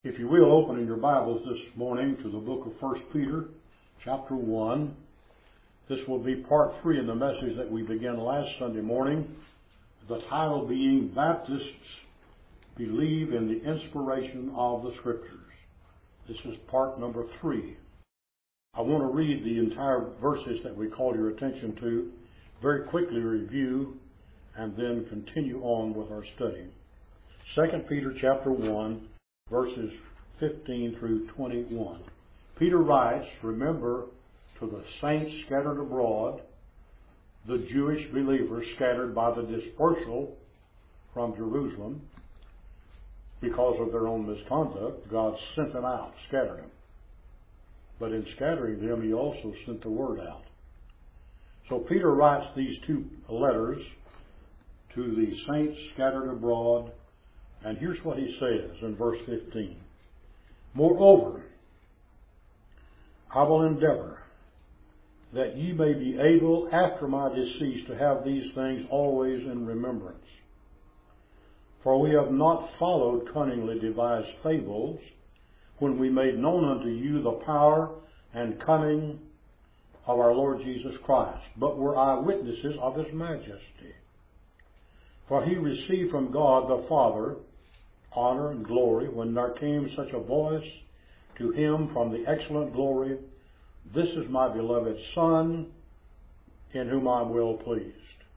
If you will, open in your Bibles this morning to the book of 1 Peter, chapter 1. This will be part 3 in the message that we began last Sunday morning. The title being, Baptists Believe in the Inspiration of the Scriptures. This is part number 3. I want to read the entire verses that we call your attention to, very quickly review, and then continue on with our study. 2 Peter chapter 1, verses 15 through 21. Peter writes, remember to the saints scattered abroad, the Jewish believers scattered by the dispersal from Jerusalem, because of their own misconduct, God sent them out, scattered them. But in scattering them, He also sent the word out. So Peter writes these two letters to the saints scattered abroad, and here's what he says in verse 15. Moreover, I will endeavor that ye may be able after my decease to have these things always in remembrance. For we have not followed cunningly devised fables, when we made known unto you the power and coming of our Lord Jesus Christ, but were eyewitnesses of His majesty. For He received from God the Father honor and glory when there came such a voice to Him from the excellent glory, This is my beloved Son, in whom I am well pleased.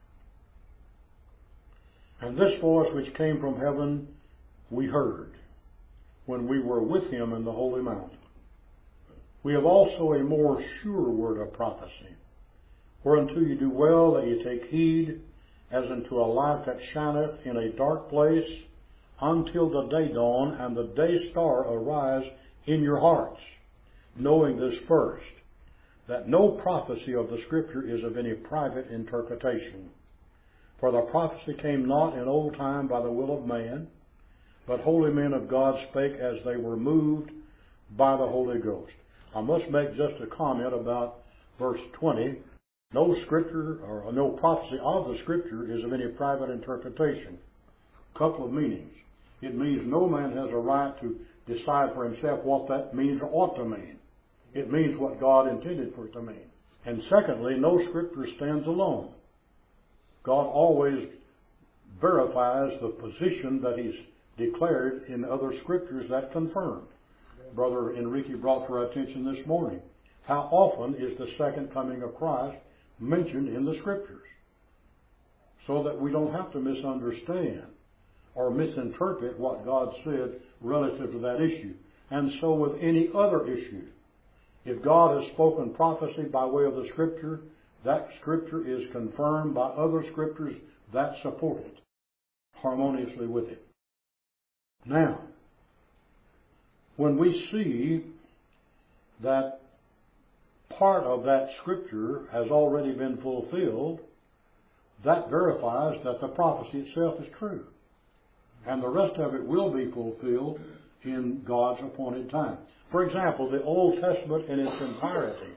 And this voice which came from heaven we heard when we were with Him in the holy mount. We have also a more sure word of prophecy, whereunto you do well that you take heed, as unto a light that shineth in a dark place, until the day dawn and the day star arise in your hearts, knowing this first, that no prophecy of the Scripture is of any private interpretation. For the prophecy came not in old time by the will of man, but holy men of God spake as they were moved by the Holy Ghost. I must make just a comment about verse 20. No Scripture or no prophecy of the Scripture is of any private interpretation. Couple of meanings. It means no man has a right to decide for himself what that means or ought to mean. It means what God intended for it to mean. And secondly, no Scripture stands alone. God always verifies the position that He's declared in other Scriptures that confirmed. Brother Enrique brought to our attention this morning, how often is the second coming of Christ mentioned in the Scriptures? So that we don't have to misunderstand or misinterpret what God said relative to that issue. And so with any other issue, if God has spoken prophecy by way of the Scripture, that Scripture is confirmed by other Scriptures that support it, harmoniously with it. Now, when we see that part of that Scripture has already been fulfilled, that verifies that the prophecy itself is true. And the rest of it will be fulfilled in God's appointed time. For example, the Old Testament in its entirety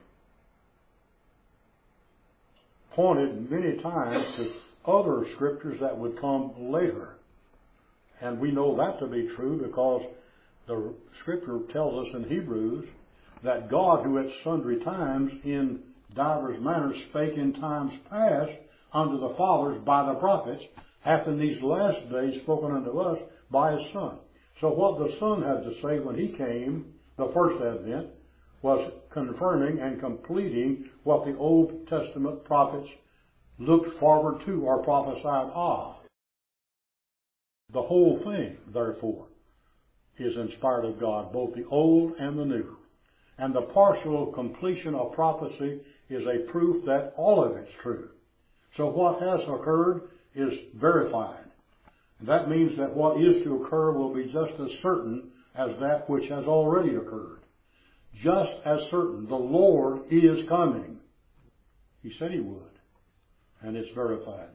pointed many times to other Scriptures that would come later. And we know that to be true because the Scripture tells us in Hebrews that God, who at sundry times in divers manners spake in times past unto the fathers by the prophets, hath in these last days spoken unto us by His Son. So what the Son had to say when He came, the first advent, was confirming and completing what the Old Testament prophets looked forward to or prophesied of. The whole thing, therefore, is inspired of God, both the Old and the New. And the partial completion of prophecy is a proof that all of it's true. So what has occurred is verified. And that means that what is to occur will be just as certain as that which has already occurred. Just as certain. The Lord is coming. He said He would. And it's verified.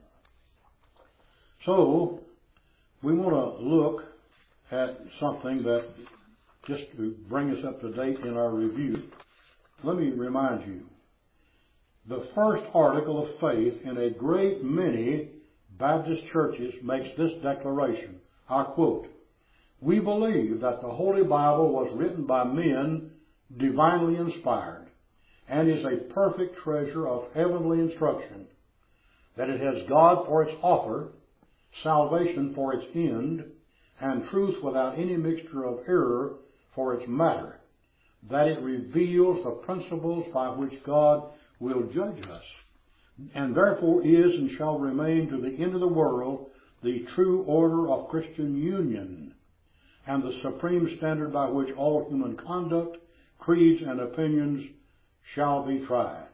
So, we want to look at something that, just to bring us up to date in our review, let me remind you. The first article of faith in a great many Baptist churches makes this declaration. I quote, We believe that the Holy Bible was written by men divinely inspired and is a perfect treasure of heavenly instruction, that it has God for its author, salvation for its end, and truth without any mixture of error for its matter, that it reveals the principles by which God will judge us, and therefore is and shall remain to the end of the world the true order of Christian union, and the supreme standard by which all human conduct, creeds, and opinions shall be tried.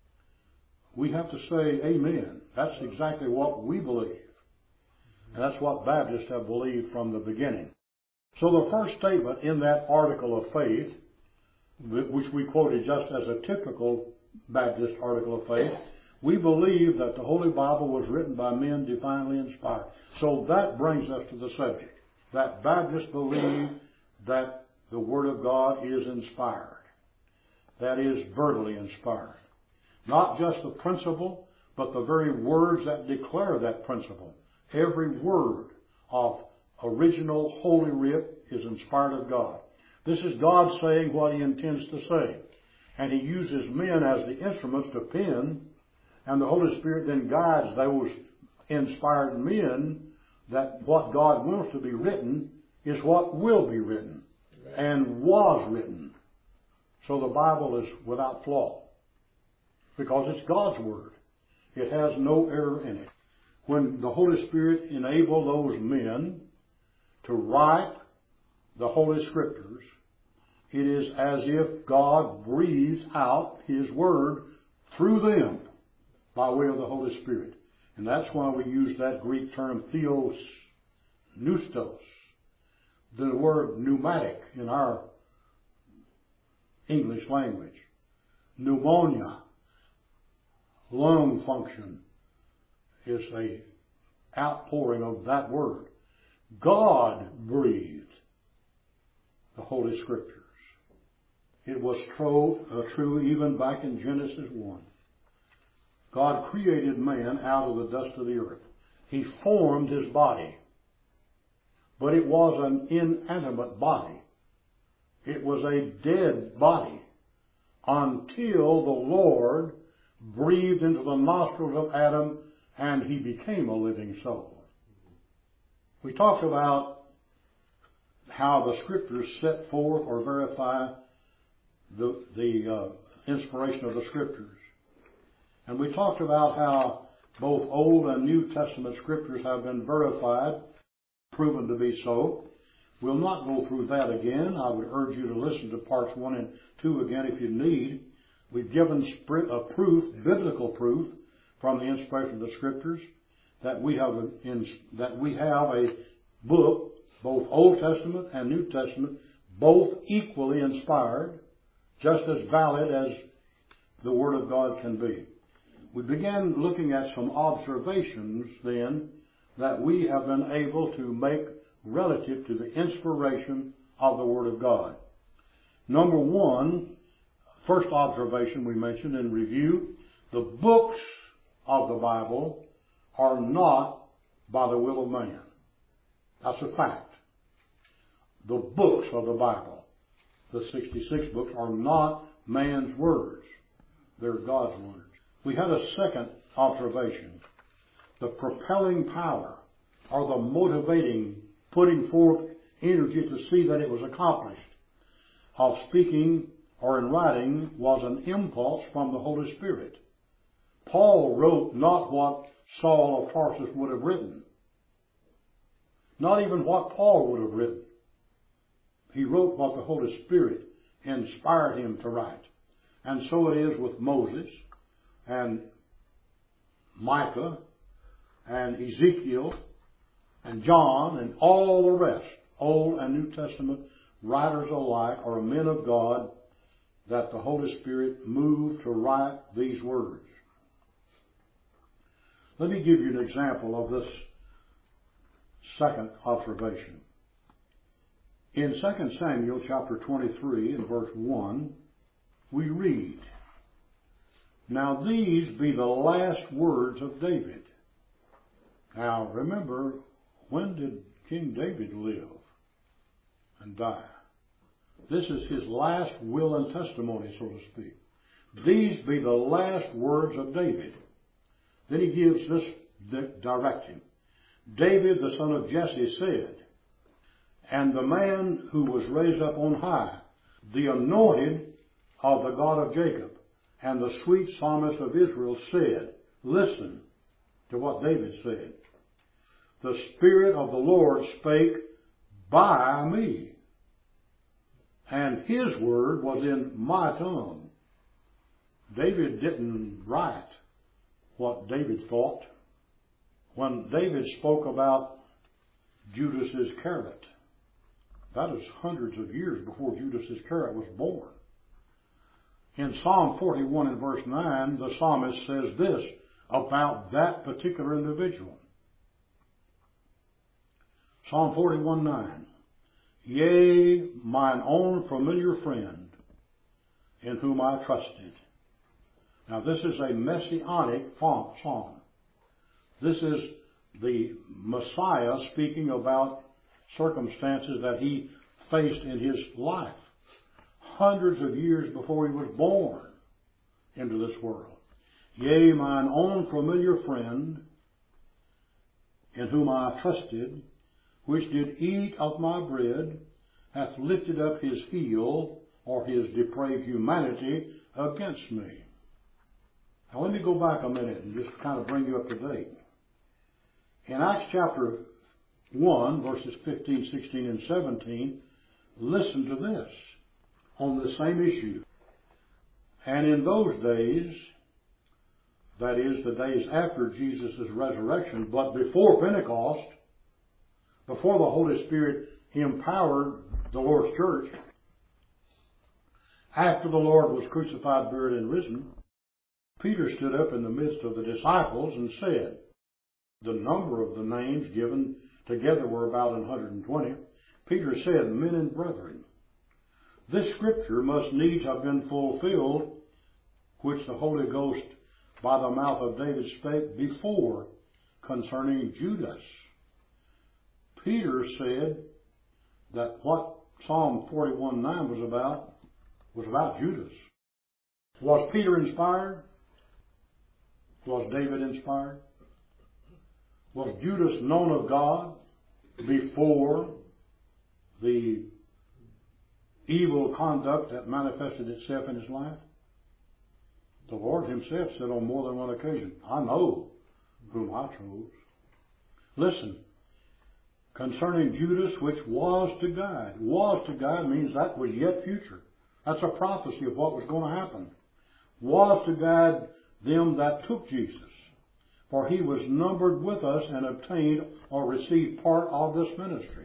We have to say amen. That's exactly what we believe. And that's what Baptists have believed from the beginning. So the first statement in that article of faith, which we quoted just as a typical Baptist article of faith, we believe that the Holy Bible was written by men divinely inspired. So that brings us to the subject, that Baptists believe that the Word of God is inspired. That is, verbally inspired. Not just the principle, but the very words that declare that principle. Every word of original Holy Writ is inspired of God. This is God saying what He intends to say. And He uses men as the instruments to pen, and the Holy Spirit then guides those inspired men that what God wants to be written is what will be written and was written. So the Bible is without flaw because it's God's Word. It has no error in it. When the Holy Spirit enabled those men to write the Holy Scriptures, it is as if God breathed out His Word through them by way of the Holy Spirit. And that's why we use that Greek term theos, pneustos, the word pneumatic in our English language. Pneumonia, lung function, is a outpouring of that word. God breathed the Holy Scriptures. It was true even back in Genesis 1. God created man out of the dust of the earth. He formed his body. But it was an inanimate body. It was a dead body until the Lord breathed into the nostrils of Adam and he became a living soul. We talked about how the Scriptures set forth or verify the inspiration of the Scriptures. And we talked about how both Old and New Testament Scriptures have been verified, proven to be so. We'll not go through that again. I would urge you to listen to parts 1 and 2 again if you need. We've given a proof, biblical proof, from the inspiration of the Scriptures that we have a book, both Old Testament and New Testament, both equally inspired, just as valid as the Word of God can be. We began looking at some observations then that we have been able to make relative to the inspiration of the Word of God. Number one, first observation we mentioned in review, the books of the Bible are not by the will of man. That's a fact. The books of the Bible, the 66 books, are not man's words. They're God's words. We had a second observation. The propelling power, or the motivating, putting forth energy to see that it was accomplished, of speaking or in writing was an impulse from the Holy Spirit. Paul wrote not what Saul of Tarsus would have written. Not even what Paul would have written. He wrote what the Holy Spirit inspired him to write. And so it is with Moses and Micah and Ezekiel and John and all the rest, Old and New Testament writers alike, are men of God that the Holy Spirit moved to write these words. Let me give you an example of this second observation. In 2 Samuel chapter 23 and verse 1, we read, "Now these be the last words of David." Now remember, when did King David live? and die. This is his last will and testimony, so to speak. These be the last words of David. Then he gives this directive. David, the son of Jesse, said, and the man who was raised up on high, the anointed of the God of Jacob, and the sweet psalmist of Israel said, listen to what David said. The Spirit of the Lord spake by me, and his word was in my tongue. David didn't write what David thought. When David spoke about Judas Iscariot, that is hundreds of years before Judas Iscariot was born. In Psalm 41 and verse 9, the psalmist says this about that particular individual. Psalm 41:9. Yea, mine own familiar friend, in whom I trusted. Now this is a messianic psalm. This is the Messiah speaking about circumstances that he faced in his life, hundreds of years before he was born into this world. Yea, mine own familiar friend, in whom I trusted, which did eat of my bread, hath lifted up his heel, or his depraved humanity, against me. Now let me go back a minute and just kind of bring you up to date. In Acts chapter 1, verses 15, 16, and 17, listen to this on the same issue. And in those days, that is, the days after Jesus' resurrection, but before Pentecost, before the Holy Spirit empowered the Lord's church, after the Lord was crucified, buried, and risen, Peter stood up in the midst of the disciples and said, the number of the names given together were about 120. Peter said, men and brethren, this scripture must needs have been fulfilled, which the Holy Ghost by the mouth of David spake before concerning Judas. Peter said that what Psalm 41:9 was about Judas. Was Peter inspired? Was David inspired? Was Judas known of God before the evil conduct that manifested itself in his life? The Lord himself said on more than one occasion, I know whom I chose. Listen, concerning Judas, which was to guide. Was to guide means that was yet future. That's a prophecy of what was going to happen. Was to guide them that took Jesus. For he was numbered with us and obtained or received part of this ministry.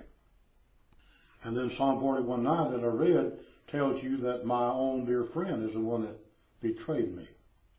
And then Psalm 41:9 that I read tells you that my own dear friend is the one that betrayed me.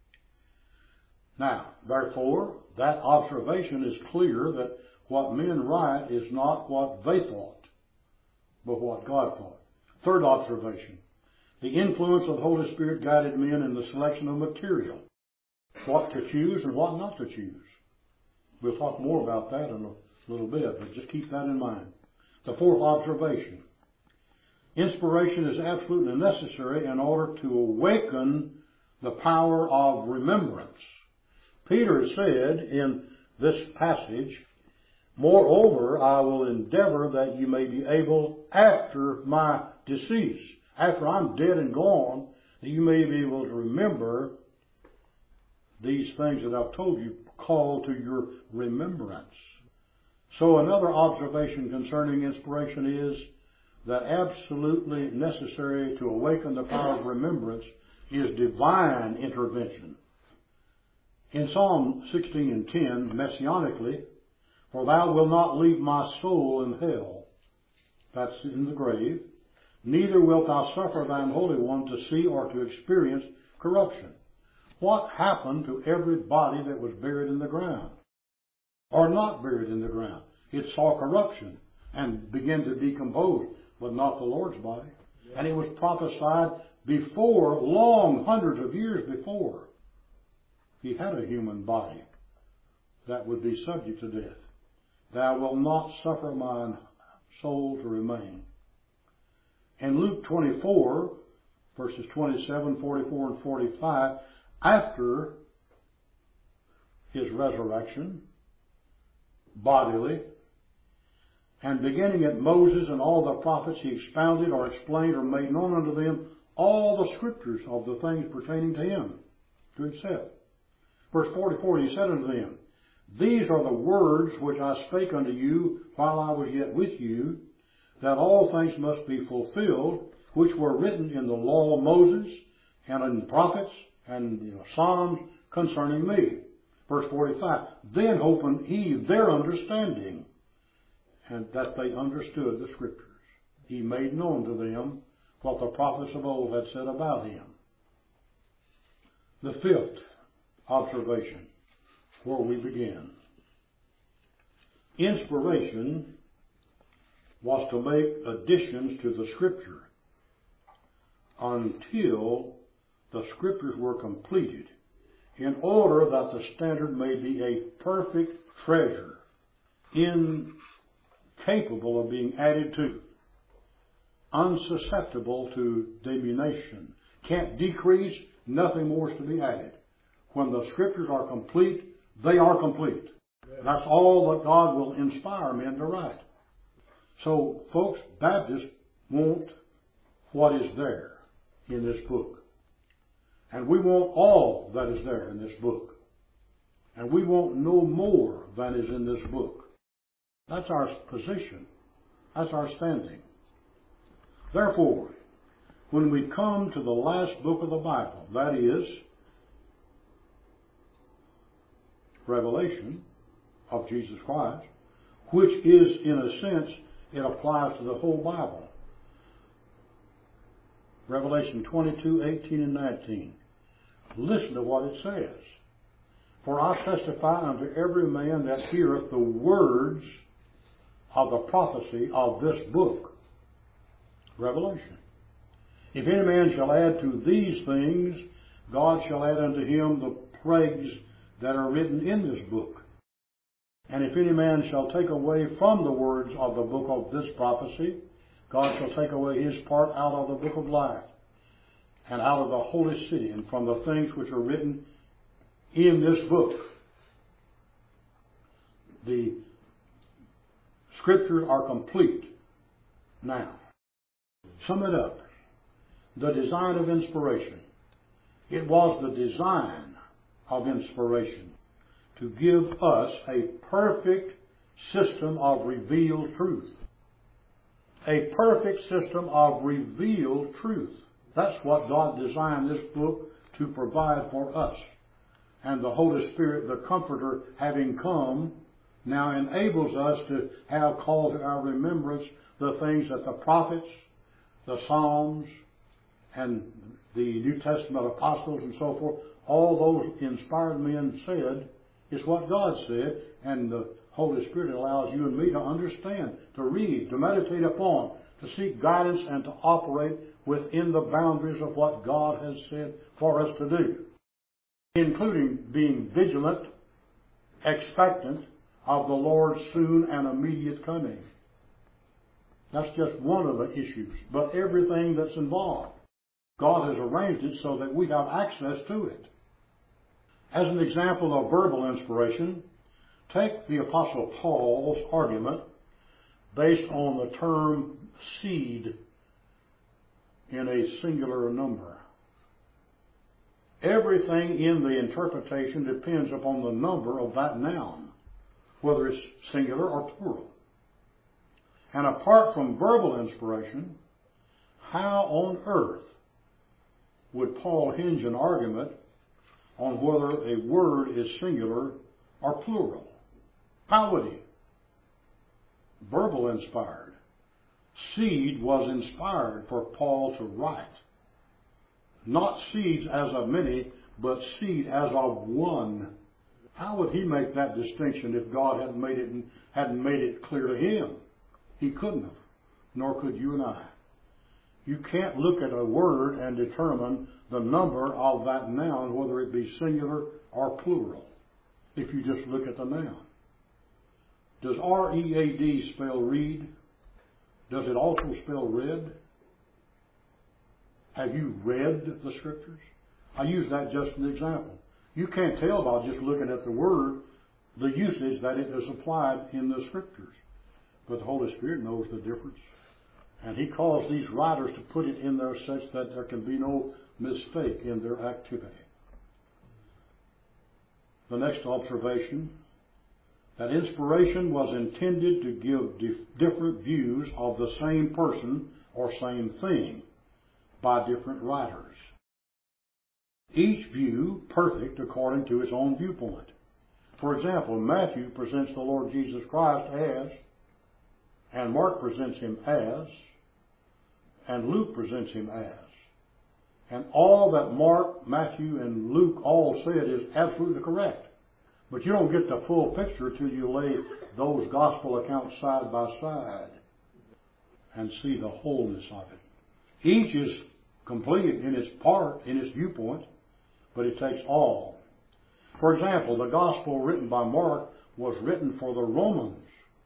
Now, therefore, that observation is clear that what men write is not what they thought, but what God thought. Third observation. The influence of the Holy Spirit guided men in the selection of material. What to choose and what not to choose. We'll talk more about that in a little bit, but just keep that in mind. The fourth observation. Inspiration is absolutely necessary in order to awaken the power of remembrance. Peter said in this passage, moreover, I will endeavor that you may be able, after my decease, after I'm dead and gone, that you may be able to remember these things that I've told you, call to your remembrance. So another observation concerning inspiration is that absolutely necessary to awaken the power of remembrance is divine intervention. In Psalm 16 and 10, messianically, for thou wilt not leave my soul in hell, that's in the grave, neither wilt thou suffer thine Holy One to see or to experience corruption. What happened to every body that was buried in the ground? Or not buried in the ground? It saw corruption and began to decompose, but not the Lord's body. And it was prophesied before, long hundreds of years before, he had a human body that would be subject to death. Thou wilt not suffer mine soul to remain. In Luke 24, verses 27, 44, and 45, after his resurrection, bodily, and beginning at Moses and all the prophets, he expounded or explained or made known unto them all the scriptures of the things pertaining to him, to himself. Verse 44, he said unto them, These are the words which I spake unto you while I was yet with you, that all things must be fulfilled, which were written in the law of Moses, and in the prophets, and in the Psalms concerning me. Verse 45, Then opened he their understanding, and that they understood the scriptures. He made known to them what the prophets of old had said about him. The fifth observation, where we begin. Inspiration was to make additions to the Scripture until the Scriptures were completed, in order that the standard may be a perfect treasure, incapable of being added to, unsusceptible to diminution, can't decrease, nothing more is to be added. When the Scriptures are complete, they are complete. That's all that God will inspire men to write. So, folks, Baptists want what is there in this book. And we want all that is there in this book. And we want no more than is in this book. That's our position. That's our standing. Therefore, when we come to the last book of the Bible, that is, Revelation of Jesus Christ, which is, in a sense, it applies to the whole Bible. Revelation 22, 18, and 19. Listen to what it says. For I testify unto every man that heareth the words of the prophecy of this book. Revelation. If any man shall add to these things, God shall add unto him the plagues that are written in this book. And if any man shall take away from the words of the book of this prophecy, God shall take away his part out of the book of life, and out of the holy city, and from the things which are written in this book. The Scriptures are complete. Now, sum it up. The design of inspiration. It was the design of inspiration to give us a perfect system of revealed truth. A perfect system of revealed truth. That's what God designed this book to provide for us. And the Holy Spirit, the Comforter, having come, now enables us to have called to our remembrance the things that the prophets, the Psalms, and the New Testament apostles and so forth, all those inspired men said, is what God said, and the Holy Spirit allows you and me to understand, to read, to meditate upon, to seek guidance, and to operate within the boundaries of what God has said for us to do, including being vigilant, expectant of the Lord's soon and immediate coming. That's just one of the issues, but everything that's involved. God has arranged it so that we have access to it. As an example of verbal inspiration, take the Apostle Paul's argument based on the term seed in a singular number. Everything in the interpretation depends upon the number of that noun, whether it's singular or plural. And apart from verbal inspiration, how on earth would Paul hinge an argument on whether a word is singular or plural? How would he? Verbal inspired. Seed was inspired for Paul to write. Not seeds as of many, but seed as of one. How would he make that distinction if God hadn't made it clear to him? He couldn't have, nor could you and I. You can't look at a word and determine the number of that noun, whether it be singular or plural, if you just look at the noun. Does R-E-A-D spell read? Does it also spell read? Have you read the Scriptures? I use that just as an example. You can't tell by just looking at the Word the usage that it is applied in the Scriptures. But the Holy Spirit knows the difference. And He caused these writers to put it in there such that there can be no mistake in their activity. The next observation, that inspiration was intended to give different views of the same person or same thing by different writers. Each view perfect according to its own viewpoint. For example, Matthew presents the Lord Jesus Christ as, and Mark presents Him as, and Luke presents Him as. And all that Mark, Matthew, and Luke all said is absolutely correct. But you don't get the full picture till you lay those gospel accounts side by side and see the wholeness of it. Each is complete in its part, in its viewpoint, but it takes all. For example, the gospel written by Mark was written for the Romans,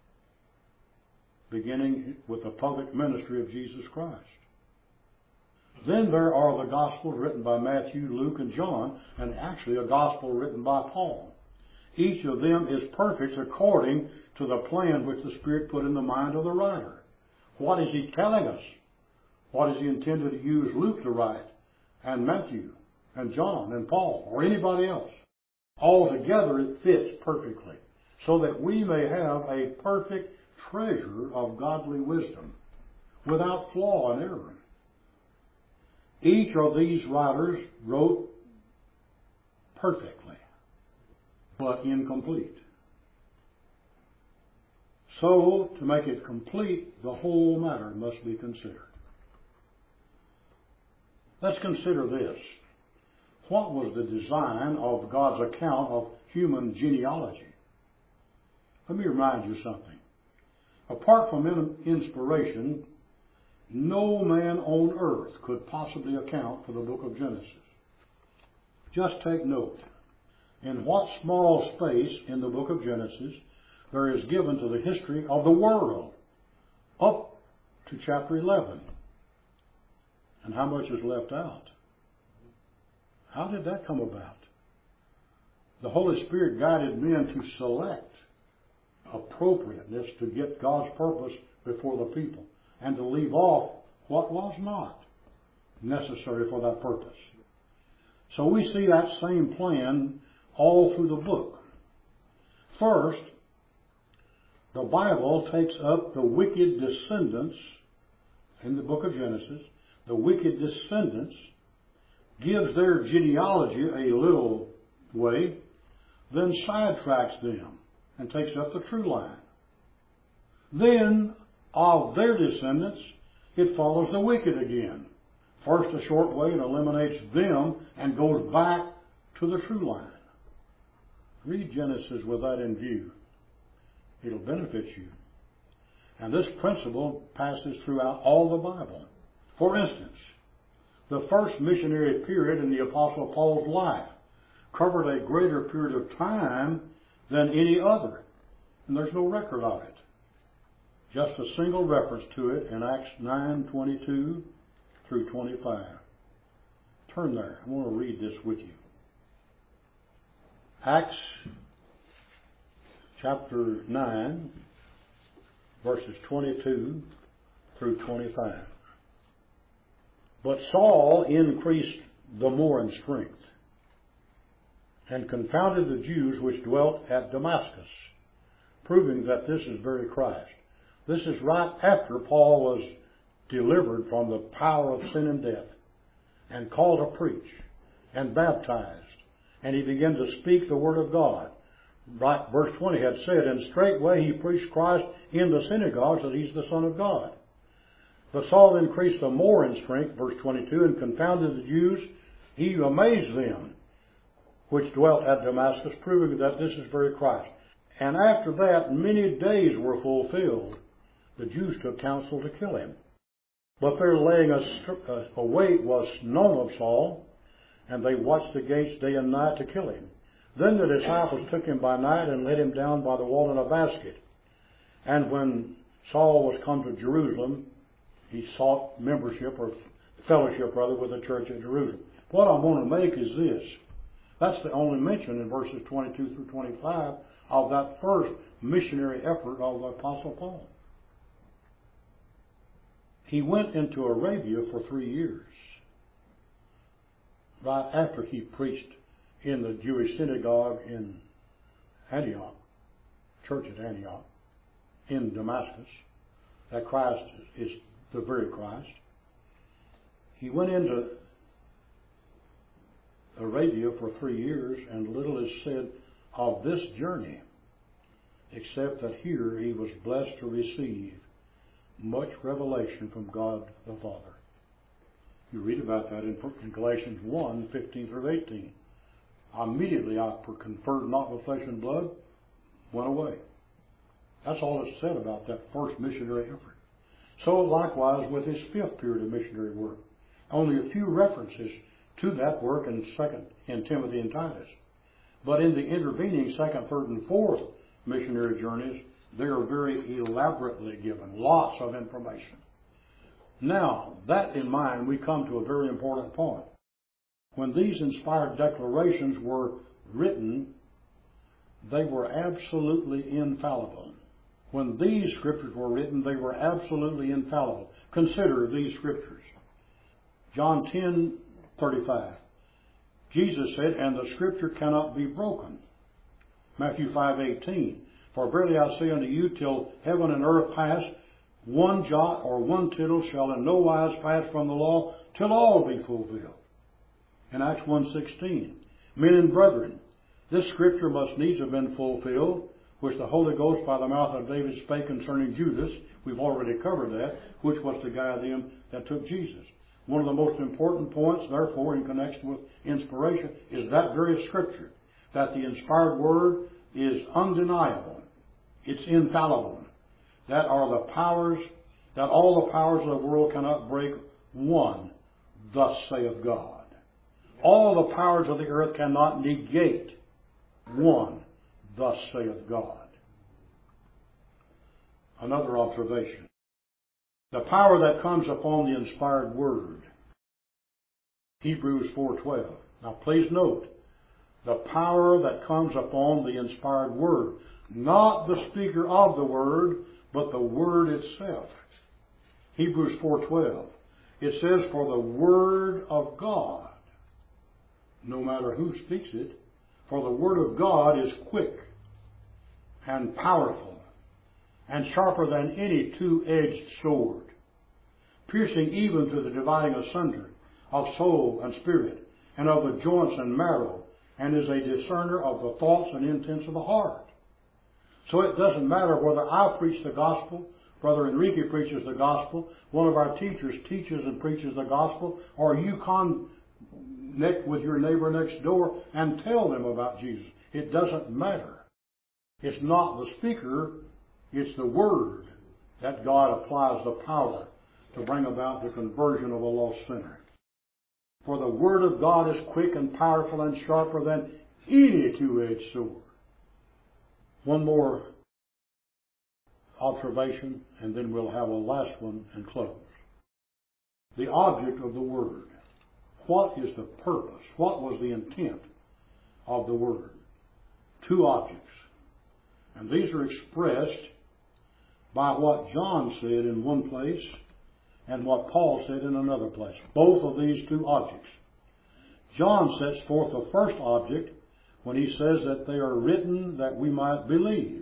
beginning with the public ministry of Jesus Christ. Then there are the Gospels written by Matthew, Luke, and John, and actually a Gospel written by Paul. Each of them is perfect according to the plan which the Spirit put in the mind of the writer. What is He telling us? What is He intended to use Luke to write, and Matthew, and John, and Paul, or anybody else? Altogether it fits perfectly, so that we may have a perfect treasure of godly wisdom, without flaw and error. Each of these writers wrote perfectly, but incomplete. So, to make it complete, the whole matter must be considered. Let's consider this. What was the design of God's account of human genealogy? Let me remind you something. Apart from inspiration, no man on earth could possibly account for the book of Genesis. Just take note. In what small space in the book of Genesis there is given to the history of the world up to chapter 11. And how much is left out? How did that come about? The Holy Spirit guided men to select appropriateness to get God's purpose before the people, and to leave off what was not necessary for that purpose. So we see that same plan all through the book. First, the Bible takes up the wicked descendants in the book of Genesis. The wicked descendants, gives their genealogy a little way, then sidetracks them and takes up the true line. Then, of their descendants, it follows the wicked again. First a short way and eliminates them and goes back to the true line. Read Genesis with that in view. It'll benefit you. And this principle passes throughout all the Bible. For instance, the first missionary period in the Apostle Paul's life covered a greater period of time than any other. And there's no record of it. Just a single reference to it in Acts 9:22 through 25. Turn there. I want to read this with you. Acts chapter 9, verses 22 through 25. But Saul increased the more in strength, and confounded the Jews which dwelt at Damascus, proving that this is very Christ. This is right after Paul was delivered from the power of sin and death, and called to preach, and baptized, and he began to speak the word of God. Right, verse 20 had said, and straightway he preached Christ in the synagogues, that he's the Son of God. But Saul increased the more in strength, verse 22, and confounded the Jews. He amazed them which dwelt at Damascus, proving that this is very Christ. And after that, many days were fulfilled. The Jews took counsel to kill him. But their laying a wait was known of Saul, and they watched the gates day and night to kill him. Then the disciples took him by night and let him down by the wall in a basket. And when Saul was come to Jerusalem, he sought membership or fellowship, brother, with the church at Jerusalem. What I want to make is this. That's the only mention in verses 22 through 25 of that first missionary effort of the Apostle Paul. He went into Arabia for 3 years. Right after he preached in the Jewish synagogue in Antioch, church at Antioch, in Damascus, that Christ is the very Christ. He went into Arabia for 3 years, and little is said of this journey, except that here he was blessed to receive much revelation from God the Father. You read about that in Galatians 1, 15 through 18. Immediately I conferred not with flesh and blood, went away. That's all that's said about that first missionary effort. So likewise with his fifth period of missionary work. Only a few references to that work in Timothy and Titus. But in the intervening second, third, and fourth missionary journeys, they are very elaborately given. Lots of information. Now, that in mind, we come to a very important point. When these inspired declarations were written, they were absolutely infallible. When these scriptures were written, they were absolutely infallible. Consider these scriptures. John 10:35. Jesus said, and the scripture cannot be broken. Matthew 5:18. For verily I say unto you, till heaven and earth pass, one jot or one tittle shall in no wise pass from the law, till all be fulfilled. In Acts 1:16. Men and brethren, this scripture must needs have been fulfilled, which the Holy Ghost by the mouth of David spake concerning Judas. We've already covered that, which was to guide them that took Jesus. One of the most important points, therefore, in connection with inspiration, is that very scripture, that the inspired word is undeniable. It's infallible. That are the powers, that all the powers of the world cannot break one, thus saith God. All the powers of the earth cannot negate one, thus saith God. Another observation. The power that comes upon the inspired word. Hebrews 4:12. Now please note, the power that comes upon the inspired word. Not the speaker of the word, but the word itself. Hebrews 4:12. It says, for the word of God, no matter who speaks it, for the word of God is quick and powerful and sharper than any two-edged sword, piercing even to the dividing asunder of soul and spirit, and of the joints and marrow, and is a discerner of the thoughts and intents of the heart. So it doesn't matter whether I preach the gospel, Brother Enrique preaches the gospel, one of our teachers teaches and preaches the gospel, or you connect with your neighbor next door and tell them about Jesus. It doesn't matter. It's not the speaker, it's the word that God applies the power to bring about the conversion of a lost sinner. For the word of God is quick and powerful and sharper than any two-edged sword. One more observation, and then we'll have a last one and close. The object of the word. What is the purpose? What was the intent of the word? Two objects. And these are expressed by what John said in one place and what Paul said in another place. Both of these two objects. John sets forth the first object when he says that they are written that we might believe,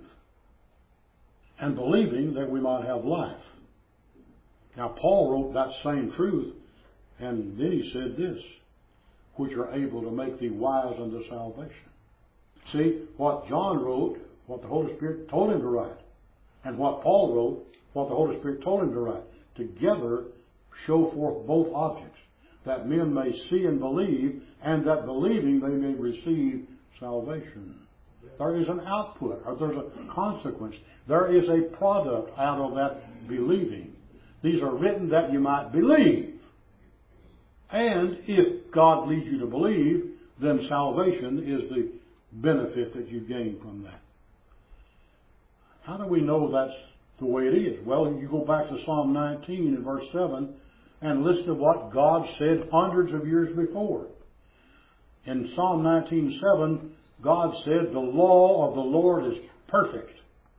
and believing that we might have life. Now Paul wrote that same truth, and then he said this, which are able to make thee wise unto salvation. See, what John wrote, what the Holy Spirit told him to write, and what Paul wrote, what the Holy Spirit told him to write, together show forth both objects, that men may see and believe, and that believing they may receive salvation. There is an output, or there's a consequence. There is a product out of that believing. These are written that you might believe. And if God leads you to believe, then salvation is the benefit that you gain from that. How do we know that's the way it is? Well, you go back to Psalm 19 and verse 7. and listen to what God said hundreds of years before. In Psalm 19:7, God said, the law of the Lord is perfect,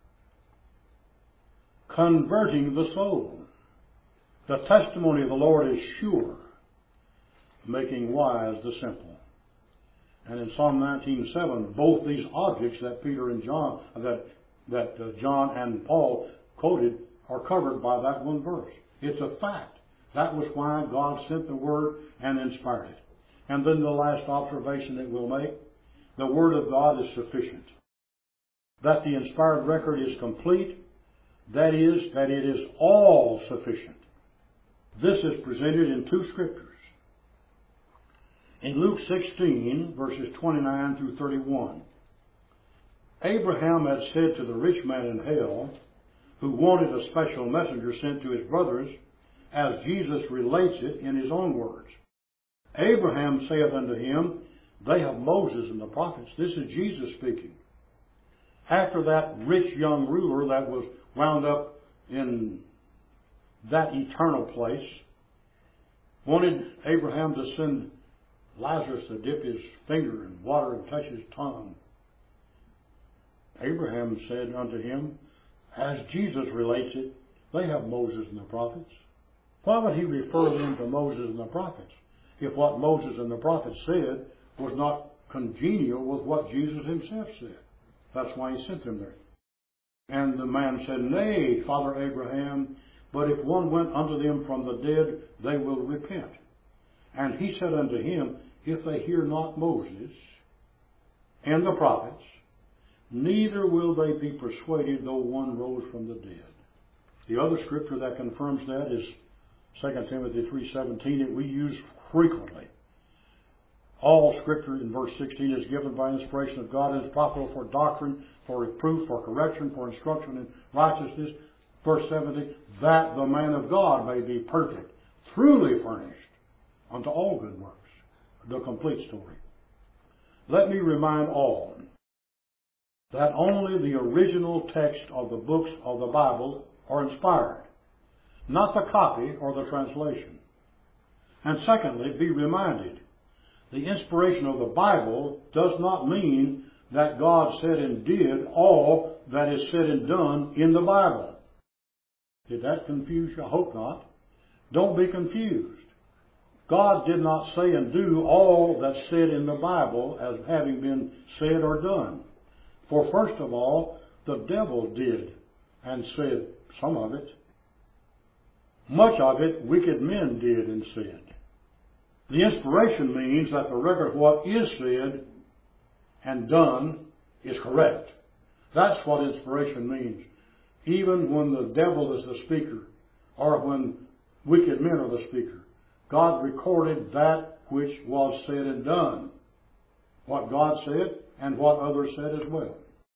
converting the soul. The testimony of the Lord is sure, making wise the simple. And in Psalm 19:7, both these objects that Peter and John, John and Paul quoted, are covered by that one verse. It's a fact. That was why God sent the Word and inspired it. And then the last observation that we'll make, the Word of God is sufficient. That the inspired record is complete, that is, that it is all sufficient. This is presented in two scriptures. In Luke 16, verses 29 through 31, Abraham had said to the rich man in hell, who wanted a special messenger sent to his brothers, as Jesus relates it in his own words. Abraham saith unto him, they have Moses and the prophets. This is Jesus speaking. After that rich young ruler that was wound up in that eternal place wanted Abraham to send Lazarus to dip his finger in water and touch his tongue. Abraham said unto him, as Jesus relates it, they have Moses and the prophets. Why would he refer them to Moses and the prophets if what Moses and the prophets said was not congenial with what Jesus himself said? That's why he sent them there. And the man said, nay, Father Abraham, but if one went unto them from the dead, they will repent. And he said unto him, if they hear not Moses and the prophets, neither will they be persuaded though one rose from the dead. The other scripture that confirms that is 2 Timothy 3:17 that we use frequently. All scripture in verse 16 is given by inspiration of God and is profitable for doctrine, for reproof, for correction, for instruction in righteousness. Verse 17, that the man of God may be perfect, truly furnished unto all good works. The complete story. Let me remind all that only the original text of the books of the Bible are inspired, not the copy or the translation. And secondly, be reminded, the inspiration of the Bible does not mean that God said and did all that is said and done in the Bible. Did that confuse you? I hope not. Don't be confused. God did not say and do all that's said in the Bible as having been said or done. For first of all, the devil did and said some of it. Much of it wicked men did and said. The inspiration means that the record of what is said and done is correct. That's what inspiration means. Even when the devil is the speaker or when wicked men are the speaker, God recorded that which was said and done. What God said and what others said as well.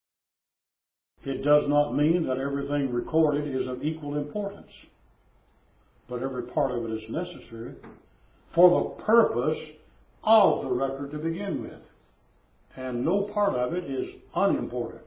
It does not mean that everything recorded is of equal importance, but every part of it is necessary for the purpose of the record to begin with. And no part of it is unimportant.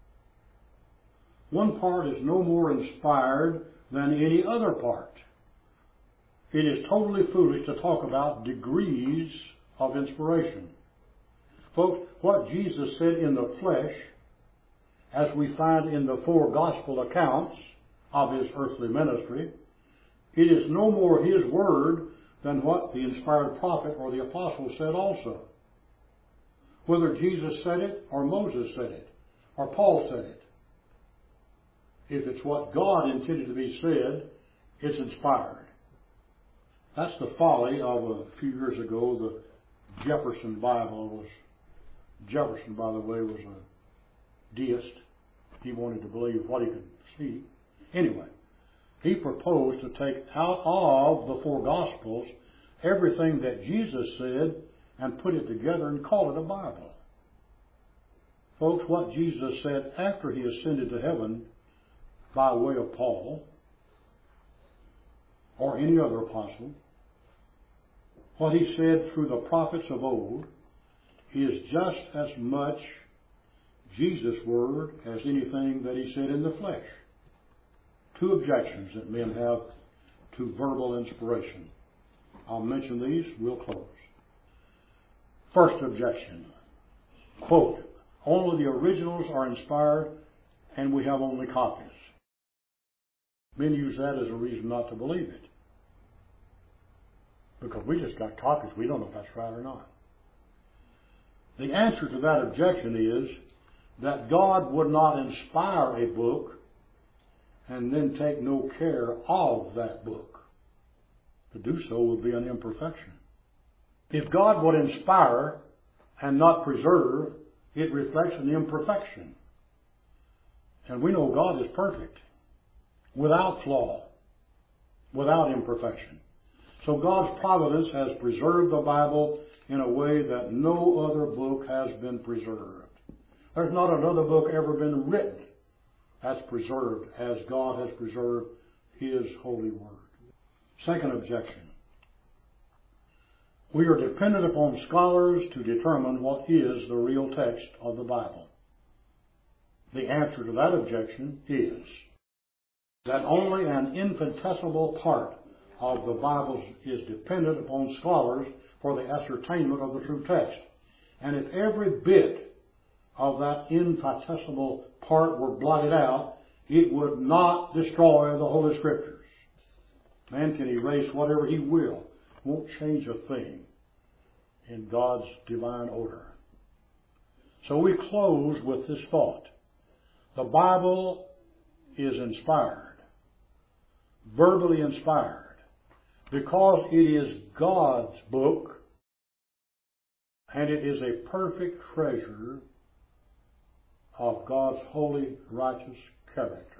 One part is no more inspired than any other part. It is totally foolish to talk about degrees of inspiration. Folks, what Jesus said in the flesh, as we find in the 4 gospel accounts of his earthly ministry, it is no more his word than what the inspired prophet or the apostle said also. Whether Jesus said it or Moses said it or Paul said it. If it's what God intended to be said, it's inspired. That's the folly of a few years ago, the Jefferson Bible. Jefferson, by the way, was a deist. He wanted to believe what he could see. Anyway, he proposed to take out of the 4 Gospels everything that Jesus said and put it together and call it a Bible. Folks, what Jesus said after he ascended to heaven by way of Paul or any other apostle, what he said through the prophets of old is just as much Jesus' word as anything that he said in the flesh. 2 objections that men have to verbal inspiration. I'll mention these, we'll close. First objection. Quote, only the originals are inspired and we have only copies. Men use that as a reason not to believe it. Because we just got copies. We don't know if that's right or not. The answer to that objection is that God would not inspire a book and then take no care of that book. To do so would be an imperfection. If God would inspire and not preserve, it reflects an imperfection. And we know God is perfect, without flaw, without imperfection. So God's providence has preserved the Bible in a way that no other book has been preserved. There's not another book ever been written that's preserved as God has preserved His holy word. Second objection. We are dependent upon scholars to determine what is the real text of the Bible. The answer to that objection is that only an infinitesimal part of the Bible is dependent upon scholars for the ascertainment of the true text. And if every bit of that infinitesimal part were blotted out, it would not destroy the Holy Scriptures. Man can erase whatever he will. Won't change a thing in God's divine order. So we close with this thought. The Bible is inspired, verbally inspired, because it is God's book and it is a perfect treasure of God's holy, righteous character.